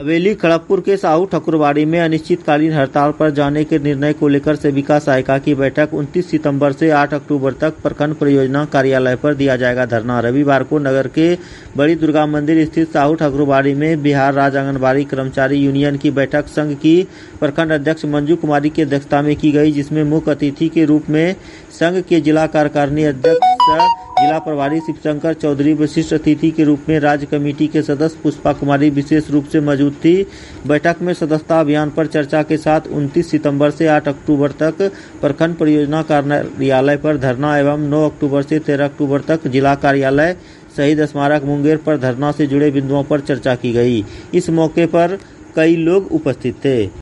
हवेली खड़गपुर के साहू ठाकुरबाड़ी में अनिश्चितकालीन हड़ताल पर जाने के निर्णय को लेकर सेविका सहायिका की बैठक 29 सितंबर से 8 अक्टूबर तक प्रखंड परियोजना कार्यालय पर दिया जाएगा धरना। रविवार को नगर के बड़ी दुर्गा मंदिर स्थित साहू ठाकुरबाड़ी में बिहार राज्य आंगनबाड़ी कर्मचारी यूनियन की बैठक संघ की प्रखंड अध्यक्ष मंजू कुमारी की अध्यक्षता में की गई, जिसमें मुख्य अतिथि के रूप में संघ के जिला कार्यकारिणी अध्यक्ष जिला प्रभारी शिवशंकर चौधरी, विशिष्ट अतिथि के रूप में राज्य कमेटी के सदस्य पुष्पा कुमारी विशेष रूप से मौजूद थी। बैठक में सदस्यता अभियान पर चर्चा के साथ 29 सितंबर से 8 अक्टूबर तक प्रखंड परियोजना कार्यालय पर धरना एवं 9 अक्टूबर से 13 अक्टूबर तक जिला कार्यालय शहीद स्मारक मुंगेर पर धरना से जुड़े बिंदुओं पर चर्चा की गई। इस मौके पर कई लोग उपस्थित थे।